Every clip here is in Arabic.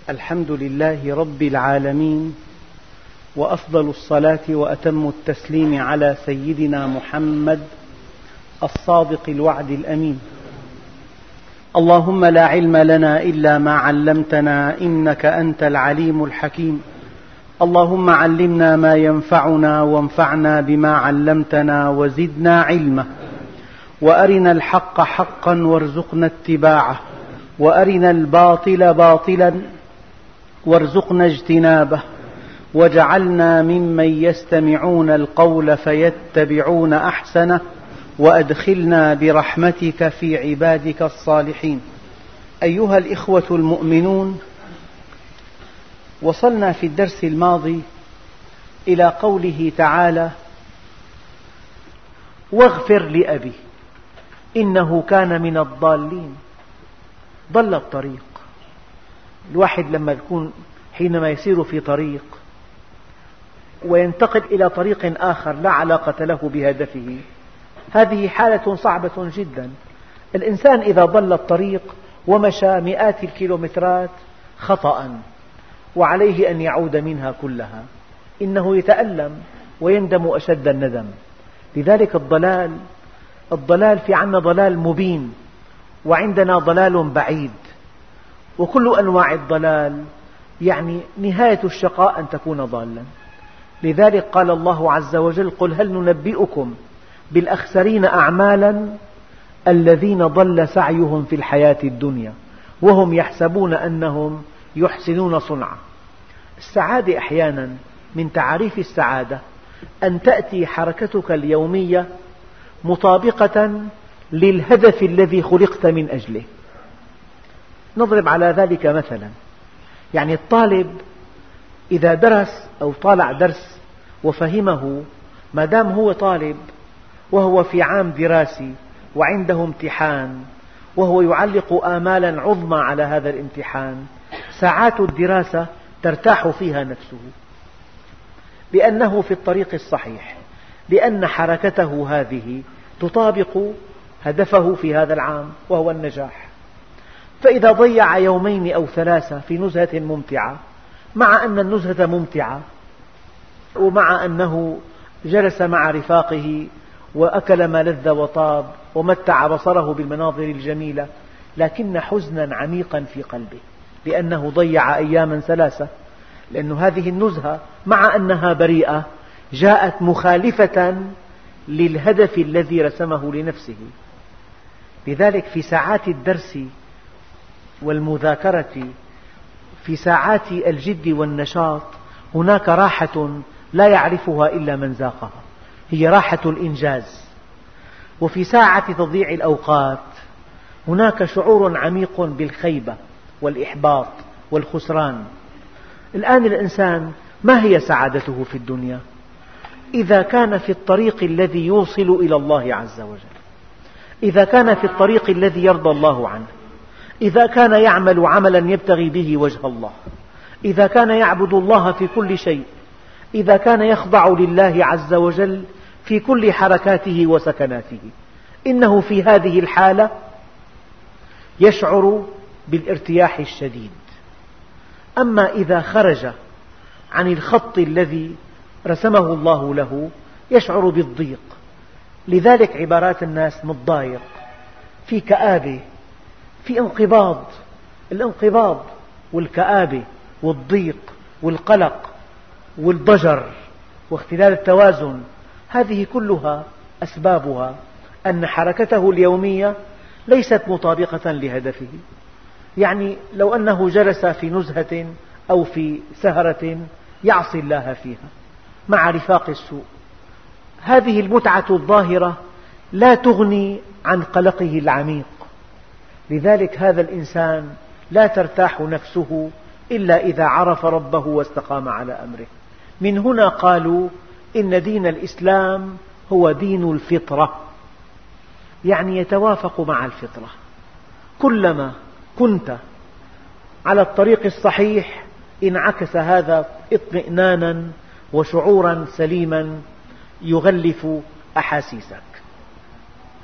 الحمد لله رب العالمين، وأفضل الصلاة وأتم التسليم على سيدنا محمد الصادق الوعد الأمين. اللهم لا علم لنا إلا ما علمتنا إنك أنت العليم الحكيم. اللهم علمنا ما ينفعنا وانفعنا بما علمتنا وزدنا علما، وأرنا الحق حقا وارزقنا اتباعه، وأرنا الباطل باطلا وارزقنا اجتنابه، واجعلنا ممن يستمعون القول فيتبعون أحسنه، وأدخلنا برحمتك في عبادك الصالحين. أيها الإخوة المؤمنون، وصلنا في الدرس الماضي إلى قوله تعالى: واغفر لأبي إنه كان من الضالين. ضل الطريق. الواحد لما يكون حينما يسير في طريق وينتقل إلى طريق آخر لا علاقة له بهدفه، هذه حالة صعبة جدا. الإنسان إذا ضل الطريق ومشى مئات الكيلومترات خطأ وعليه أن يعود منها كلها، إنه يتألم ويندم أشد الندم. لذلك الضلال في عندنا ضلال مبين، وعندنا ضلال بعيد، وكل أنواع الضلال يعني نهاية الشقاء أن تكون ضالا. لذلك قال الله عز وجل: قل هل ننبئكم بالأخسرين أعمالا الذين ضل سعيهم في الحياة الدنيا وهم يحسبون أنهم يحسنون صنعا. السعادة أحيانا من تعريف السعادة أن تأتي حركتك اليومية مطابقة للهدف الذي خلقت من أجله. نضرب على ذلك مثلا، يعني الطالب إذا درس أو طالع درس وفهمه، ما دام هو طالب وهو في عام دراسي وعنده امتحان وهو يعلق آمالا عظمى على هذا الامتحان، ساعات الدراسة ترتاح فيها نفسه لأنه في الطريق الصحيح، لأن حركته هذه تطابق هدفه في هذا العام وهو النجاح. فإذا ضيع يومين أو ثلاثة في نزهة ممتعة، مع أن النزهة ممتعة ومع أنه جلس مع رفاقه وأكل ما لذ وطاب ومتع بصره بالمناظر الجميلة، لكن حزنا عميقا في قلبه لأنه ضيع أياما ثلاثة، لأن هذه النزهة مع أنها بريئة جاءت مخالفة للهدف الذي رسمه لنفسه. لذلك في ساعات الدرس والمذاكرة، في ساعات الجد والنشاط، هناك راحة لا يعرفها إلا من ذاقها، هي راحة الإنجاز. وفي ساعة تضييع الأوقات هناك شعور عميق بالخيبة والإحباط والخسران. الآن الإنسان ما هي سعادته في الدنيا؟ إذا كان في الطريق الذي يوصل إلى الله عز وجل، إذا كان في الطريق الذي يرضى الله عنه، إذا كان يعمل عملا يبتغي به وجه الله، إذا كان يعبد الله في كل شيء، إذا كان يخضع لله عز وجل في كل حركاته وسكناته، إنه في هذه الحالة يشعر بالارتياح الشديد. أما إذا خرج عن الخط الذي رسمه الله له يشعر بالضيق. لذلك عبارات الناس متضايق، في كآبة، في انقباض. الانقباض والكآبة والضيق والقلق والضجر واختلال التوازن، هذه كلها أسبابها أن حركته اليومية ليست مطابقة لهدفه. يعني لو أنه جلس في نزهة أو في سهرة يعصي الله فيها مع رفاق السوء، هذه المتعة الظاهرة لا تغني عن قلقه العميق. لذلك هذا الإنسان لا ترتاح نفسه إلا إذا عرف ربه واستقام على أمره. من هنا قالوا إن دين الإسلام هو دين الفطرة، يعني يتوافق مع الفطرة. كلما كنت على الطريق الصحيح انعكس هذا اطمئنانا وشعورا سليما يغلف أحاسيسك.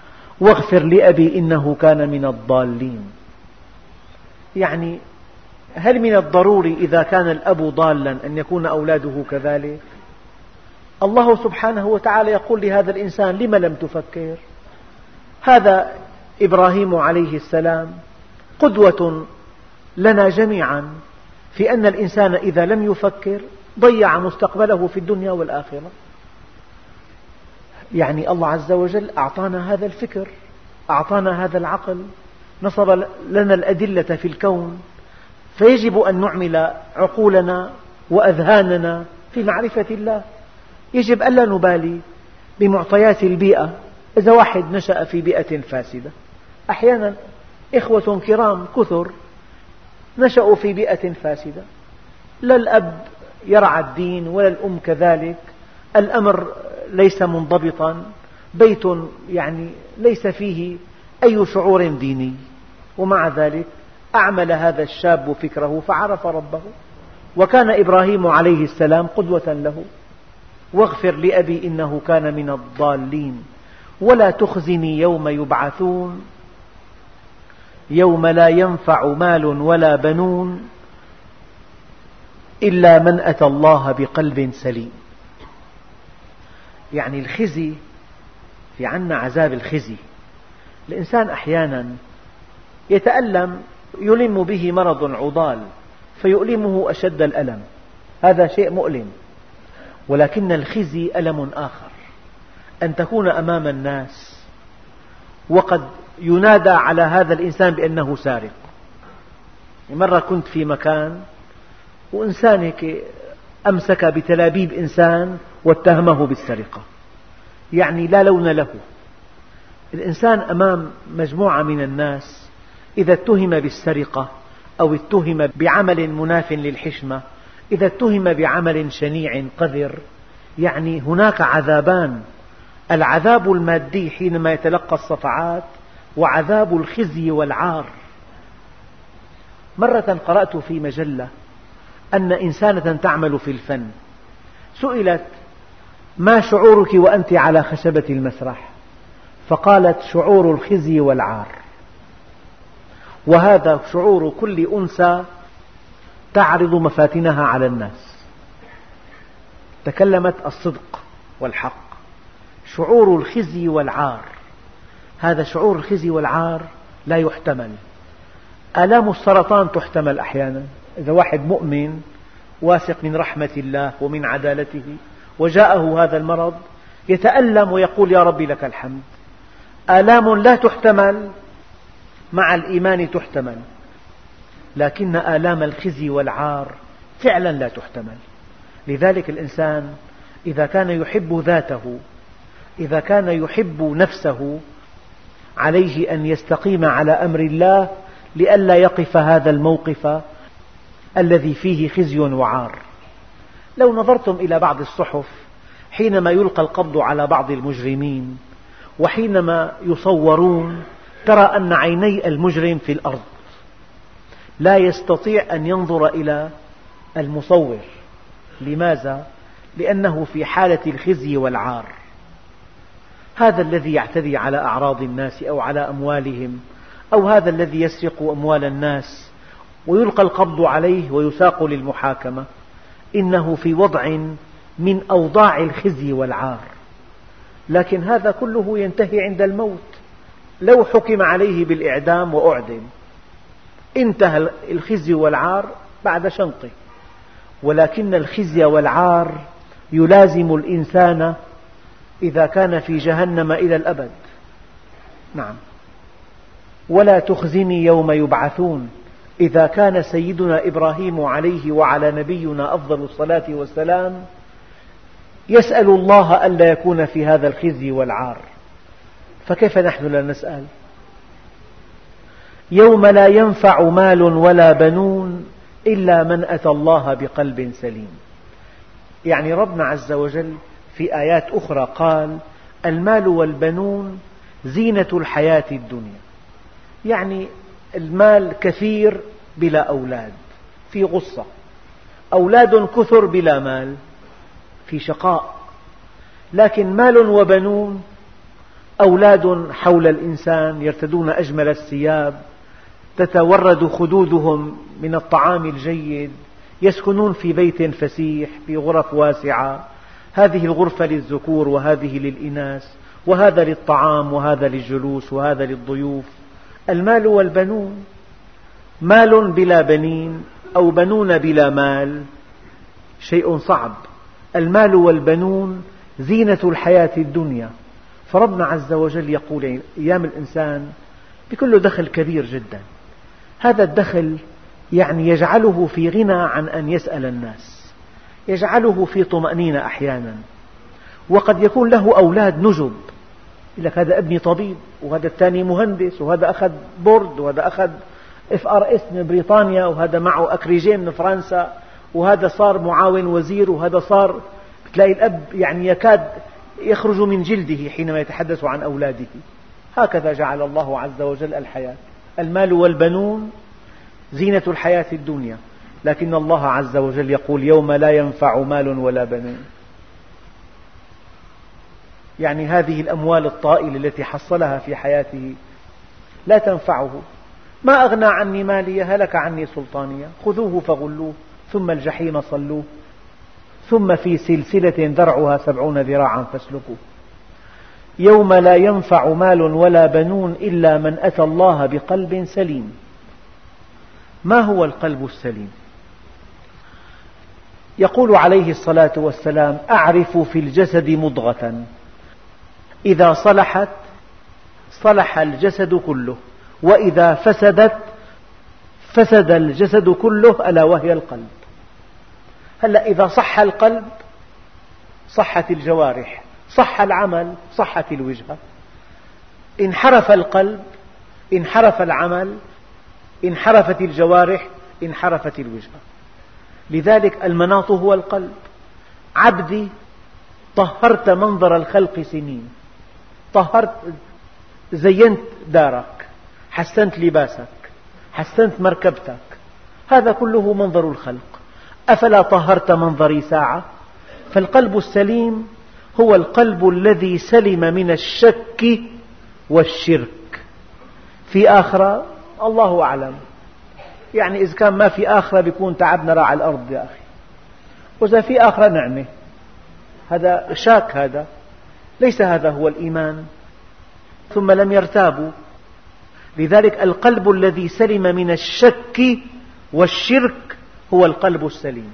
واغفر لأبي إنه كان من الضالين، يعني هل من الضروري إذا كان الأب ضالا أن يكون أولاده كذلك؟ الله سبحانه وتعالى يقول لهذا الإنسان: لم لم تفكر؟ هذا إبراهيم عليه السلام قدوة لنا جميعا في أن الإنسان إذا لم يفكر ضيع مستقبله في الدنيا والآخرة. يعني الله عز وجل أعطانا هذا الفكر، أعطانا هذا العقل، نصب لنا الأدلة في الكون، فيجب أن نعمل عقولنا وأذهاننا في معرفة الله. يجب ألا نبالي بمعطيات البيئة. إذا واحد نشأ في بيئة فاسدة، أحيانا إخوة كرام كثر نشأوا في بيئة فاسدة، لا الأب يرعى الدين ولا الأم كذلك، الأمر ليس منضبطا، بيت يعني ليس فيه أي شعور ديني، ومع ذلك أعمل هذا الشاب فكره فعرف ربه. وكان إبراهيم عليه السلام قدوة له. واغفر لأبي إنه كان من الضالين ولا تخزني يوم يبعثون يوم لا ينفع مال ولا بنون إلا من أتى الله بقلب سليم. يعني الخزي، في عنا عذاب الخزي. الإنسان أحيانا يتألم، يلم به مرض عضال فيؤلمه أشد الألم، هذا شيء مؤلم. ولكن الخزي ألم آخر، أن تكون أمام الناس وقد ينادى على هذا الإنسان بأنه سارق. مرة كنت في مكان وإنسان هيك أمسك بتلابيب إنسان واتهمه بالسرقة، يعني لا لون له. الإنسان أمام مجموعة من الناس إذا اتهم بالسرقة أو اتهم بعمل مناف للحشمة، إذا اتهم بعمل شنيع قذر، يعني هناك عذابان: العذاب المادي حينما يتلقى الصفعات، وعذاب الخزي والعار. مرة قرأت في مجلة أن إنسانة تعمل في الفن سئلت: ما شعورك وأنت على خشبة المسرح؟ فقالت: شعور الخزي والعار. وهذا شعور كل أنثى تعرض مفاتنها على الناس. تكلمت الصدق والحق. شعور الخزي والعار، هذا شعور الخزي والعار لا يحتمل. آلام السرطان تحتمل أحيانا، إذا واحد مؤمن واثق من رحمة الله ومن عدالته وجاءه هذا المرض يتألم ويقول: يا ربي لك الحمد. آلام لا تحتمل مع الإيمان تحتمل، لكن آلام الخزي والعار فعلا لا تحتمل. لذلك الإنسان إذا كان يحب ذاته، إذا كان يحب نفسه، عليه أن يستقيم على أمر الله لئلا يقف هذا الموقف الذي فيه خزي وعار. لو نظرتم إلى بعض الصحف حينما يلقى القبض على بعض المجرمين وحينما يصورون، ترى أن عيني المجرم في الأرض، لا يستطيع أن ينظر إلى المصور. لماذا؟ لأنه في حالة الخزي والعار. هذا الذي يعتدي على أعراض الناس أو على أموالهم، أو هذا الذي يسرق أموال الناس ويلقى القبض عليه ويساق للمحاكمة، إنه في وضع من أوضاع الخزي والعار. لكن هذا كله ينتهي عند الموت. لو حكم عليه بالإعدام وأعدم انتهى الخزي والعار بعد شنقه. ولكن الخزي والعار يلازم الإنسان إذا كان في جهنم إلى الأبد. نعم. ولا تخزني يوم يبعثون. إذا كان سيدنا إبراهيم عليه وعلى نبينا أفضل الصلاة والسلام يسأل الله ألا يكون في هذا الخزي والعار، فكيف نحن لا نسأل؟ يوم لا ينفع مال ولا بنون إلا من أتى الله بقلب سليم. يعني ربنا عز وجل في آيات أخرى قال: المال والبنون زينة الحياة الدنيا. يعني المال كثير بلا أولاد في غصة، أولاد كثر بلا مال في شقاء. لكن مال وبنون، أولاد حول الإنسان يرتدون أجمل الثياب، تتورد خدودهم من الطعام الجيد، يسكنون في بيت فسيح في غرف واسعة، هذه الغرفة للذكور وهذه للإناث، وهذا للطعام وهذا للجلوس وهذا للضيوف. المال والبنون، مال بلا بنين أو بنون بلا مال شيء صعب. المال والبنون زينة الحياة الدنيا، فربنا عز وجل يقول أيام الإنسان بيكون له دخل كبير جدا، هذا الدخل يعني يجعله في غنى عن أن يسأل الناس، يجعله في طمأنينة أحيانا، وقد يكون له أولاد نجب، يقول لك هذا ابني طبيب وهذا الثاني مهندس وهذا أخذ بورد وهذا أخذ FRS من بريطانيا وهذا معه أكريجين من فرنسا وهذا صار معاون وزير وهذا صار، تلاقي الأب يعني يكاد يخرج من جلده حينما يتحدث عن أولاده. هكذا جعل الله عز وجل الحياة، المال والبنون زينة الحياة الدنيا، لكن الله عز وجل يقول يوم لا ينفع مال ولا بنون، يعني هذه الأموال الطائلة التي حصلها في حياته لا تنفعه. ما أغنى عني مالي هلك عني سلطانية، خذوه فغلوه ثم الجحيم صلوه ثم في سلسلة ذرعها 70 ذراعا فاسلكوه. يوم لا ينفع مال ولا بنون إلا من أتى الله بقلب سليم. ما هو القلب السليم؟ يقول عليه الصلاة والسلام أعرف في الجسد مضغة إذا صلحت صلح الجسد كله وإذا فسدت فسد الجسد كله ألا وهي القلب. هلأ إذا صح القلب صحت الجوارح، صح العمل صحت الوجهة، انحرف القلب انحرف العمل انحرفت الجوارح انحرفت الوجهة. لذلك المناط هو القلب. عبدي طهرت منظر الخلق سنين، طهرت زينت دارك، حسنت لباسك، حسنت مركبتك، هذا كله منظر الخلق. أفلا طهرت منظري ساعة؟ فالقلب السليم هو القلب الذي سلم من الشك والشرك. في آخرة الله أعلم، يعني إذا كان ما في آخرة بيكون تعبنا راعي الأرض يا أخي، وإذا في آخرة نعمة، هذا شاك، هذا ليس هذا هو الإيمان. ثم لم يرتابوا. لذلك القلب الذي سلم من الشك والشرك هو القلب السليم.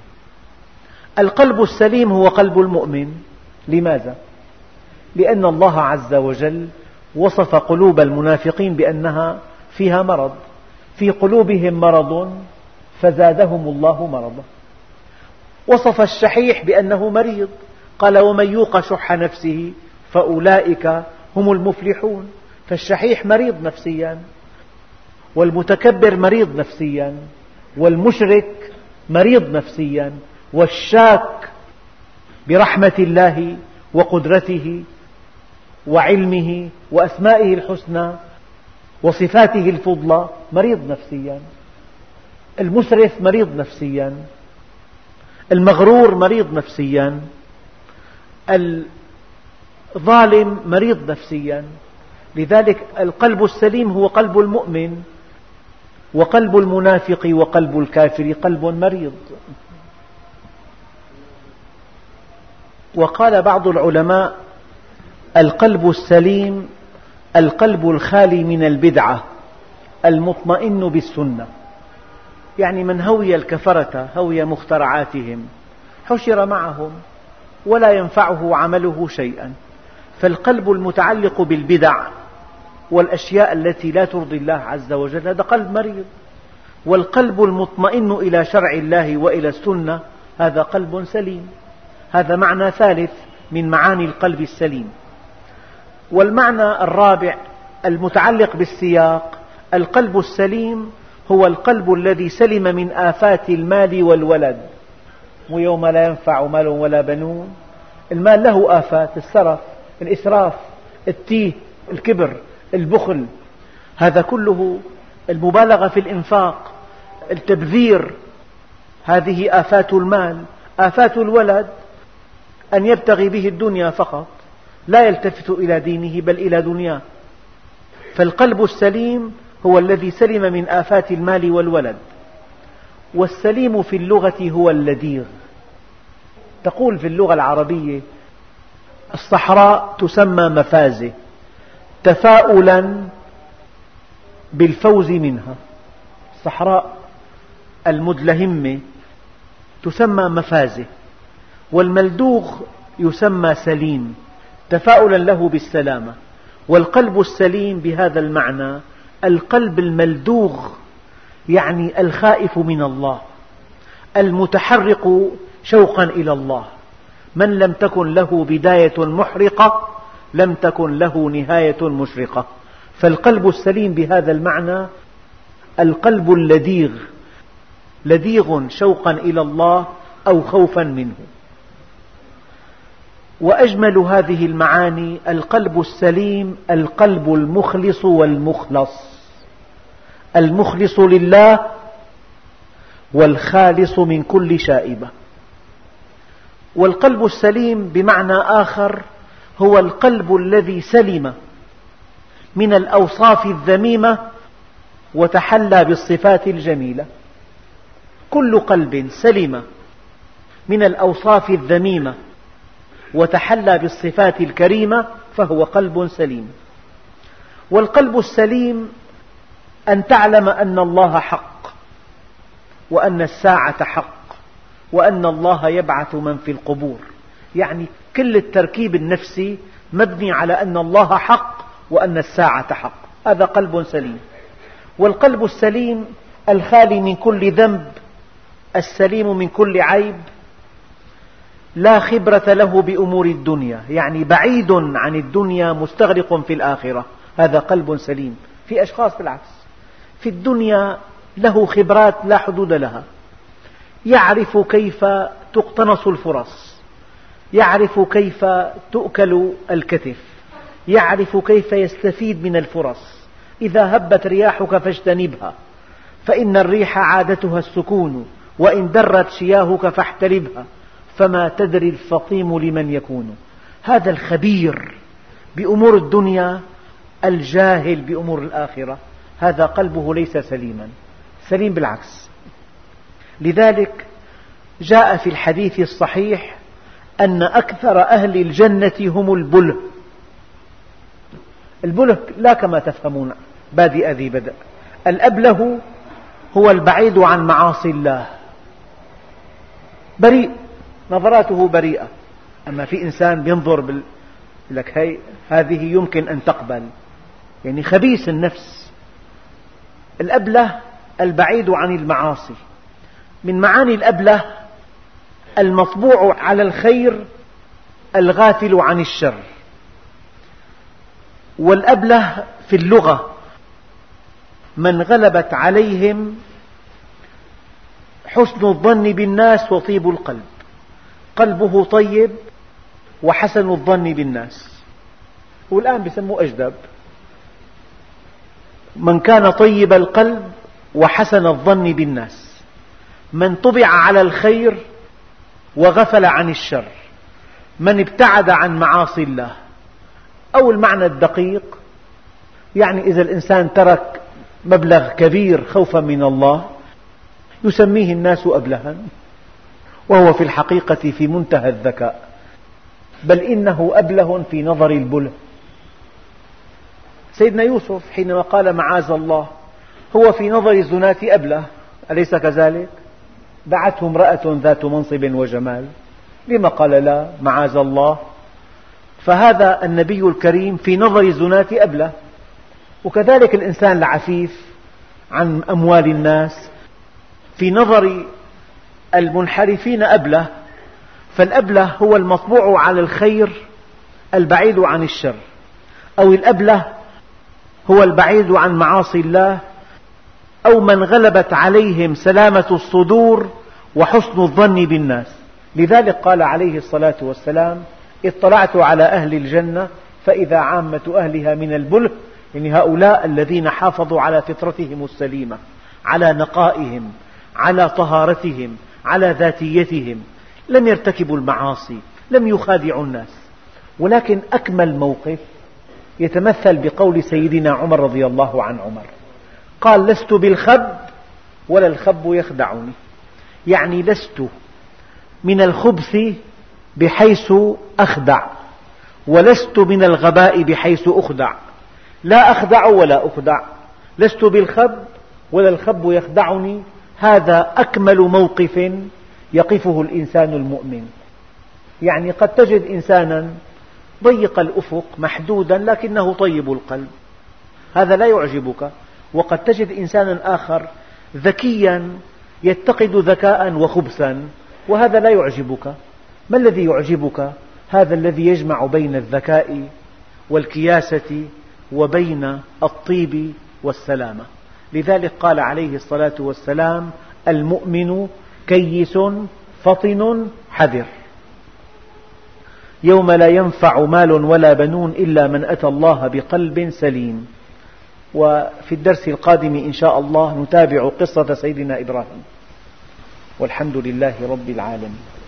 القلب السليم هو قلب المؤمن. لماذا؟ لأن الله عز وجل وصف قلوب المنافقين بأنها فيها مرض، في قلوبهم مرض فزادهم الله مرضا. وصف الشحيح بأنه مريض، قال ومن يوق شح نفسه فأولئك هم المفلحون. فالشحيح مريض نفسيا، والمتكبر مريض نفسيا، والمشرك مريض نفسيا، والشاك برحمة الله وقدرته وعلمه وأسمائه الحسنى وصفاته الفضلى مريض نفسيا. المسرف مريض نفسيا، المغرور مريض نفسيا، الظالم مريض نفسيا. لذلك القلب السليم هو قلب المؤمن، وقلب المنافق وقلب الكافر قلب مريض. وقال بعض العلماء القلب السليم القلب الخالي من البدعة المطمئن بالسنة، يعني من هوي الكفرة هوي مخترعاتهم حشر معهم ولا ينفعه عمله شيئا. فالقلب المتعلق بالبدع والأشياء التي لا ترضي الله عز وجل هذا قلب مريض. والقلب المطمئن إلى شرع الله وإلى السنة هذا قلب سليم. هذا معنى ثالث من معاني القلب السليم. والمعنى الرابع المتعلق بالسياق: القلب السليم هو القلب الذي سلم من آفات المال والولد. ويوم لا ينفع مال ولا بنون، المال له آفات: السرف، الإسراف، التيه، الكبر، البخل، هذا كله المبالغة في الإنفاق، التبذير، هذه آفات المال. آفات الولد أن يبتغي به الدنيا فقط، لا يلتفت إلى دينه بل إلى دنياه. فالقلب السليم هو الذي سلم من آفات المال والولد. والسليم في اللغة هو اللديغ. تقول في اللغة العربية: الصحراء تسمى مفازة تفاؤلا بالفوز منها. الصحراء المدلهمة تسمى مفازة، والملدوغ يسمى سليم تفاؤلا له بالسلامة. والقلب السليم بهذا المعنى القلب الملدوغ، يعني الخائف من الله، المتحرق شوقا إلى الله. من لم تكن له بداية محرقة لم تكن له نهاية مشرقة. فالقلب السليم بهذا المعنى القلب اللديغ، لديغ شوقا إلى الله أو خوفا منه. وأجمل هذه المعاني القلب السليم القلب المخلص والمخلص، المخلص لله والخالص من كل شائبة. والقلب السليم بمعنى آخر هو القلب الذي سلم من الأوصاف الذميمة وتحلى بالصفات الجميلة. كل قلب سلم من الأوصاف الذميمة وتحلى بالصفات الكريمة فهو قلب سليم. والقلب السليم أن تعلم أن الله حق، وأن الساعة حق، وأن الله يبعث من في القبور. يعني كل التركيب النفسي مبني على أن الله حق وأن الساعة حق. هذا قلب سليم. والقلب السليم الخالي من كل ذنب، السليم من كل عيب، لا خبرة له بأمور الدنيا، يعني بعيد عن الدنيا مستغرق في الآخرة. هذا قلب سليم. في أشخاص بالعكس في الدنيا له خبرات لا حدود لها، يعرف كيف تقتنص الفرص، يعرف كيف تؤكل الكتف، يعرف كيف يستفيد من الفرص. إذا هبت رياحك فاجتنبها، فإن الريح عادتها السكون، وإن درت شياهك فاحتربها، فما تدري الفطيم لمن يكون. هذا الخبير بأمور الدنيا الجاهل بأمور الآخرة، هذا قلبه ليس سليما، سليم بالعكس. لذلك جاء في الحديث الصحيح أن أكثر أهل الجنة هم البله. البله لا كما تفهمون بادئ ذي بدء. الأبله هو البعيد عن معاصي الله، بريء، نظراته بريئة. أما في إنسان ينظر لك هذه يمكن أن تقبل، يعني خبيث النفس. الأبله البعيد عن المعاصي. من معاني الأبله المطبوع على الخير الغافل عن الشر. والأبله في اللغة من غلبت عليهم حسن الظن بالناس وطيب القلب. قلبه طيب وحسن الظن بالناس، والآن يسموه أجدب. من كان طيب القلب وحسن الظن بالناس، من طبع على الخير وغفل عن الشر، من ابتعد عن معاصي الله. أو المعنى الدقيق، يعني إذا الإنسان ترك مبلغ كبير خوفا من الله يسميه الناس أبلها، وهو في الحقيقة في منتهى الذكاء، بل إنه أبله في نظر البله. سيدنا يوسف حينما قال معاذ الله هو في نظر الزناة أبله، أليس كذلك؟ دعته امرأة ذات منصب وجمال، لما قال لا معاذ الله؟ فهذا النبي الكريم في نظر الزناة أبله. وكذلك الإنسان العفيف عن أموال الناس في نظر المنحرفين أبله. فالأبله هو المطبوع على الخير البعيد عن الشر، أو الأبله هو البعيد عن معاصي الله، أو من غلبت عليهم سلامة الصدور وحسن الظن بالناس. لذلك قال عليه الصلاة والسلام اطلعت على أهل الجنة فإذا عامة أهلها من البله، يعني هؤلاء الذين حافظوا على فطرتهم السليمة، على نقائهم، على طهارتهم، على ذاتيتهم، لم يرتكبوا المعاصي، لم يخادعوا الناس. ولكن أكمل موقف يتمثل بقول سيدنا عمر رضي الله عن عمر قال لست بالخب ولا الخب يخدعني، يعني لست من الخبث بحيث أخدع، ولست من الغباء بحيث أخدع، لا أخدع ولا أخدع، لست بالخب ولا الخب يخدعني. هذا أكمل موقف يقفه الإنسان المؤمن. يعني قد تجد إنسانا ضيق الأفق محدودا لكنه طيب القلب، هذا لا يعجبك. وقد تجد إنسانا آخر ذكيا يتقد ذكاء وخبثا، وهذا لا يعجبك. ما الذي يعجبك؟ هذا الذي يجمع بين الذكاء والكياسة وبين الطيب والسلامة. لذلك قال عليه الصلاة والسلام: المؤمن كيس فطن حذر، يوم لا ينفع مال ولا بنون إلا من أتى الله بقلب سليم. وفي الدرس القادم إن شاء الله نتابع قصة سيدنا إبراهيم، والحمد لله رب العالمين.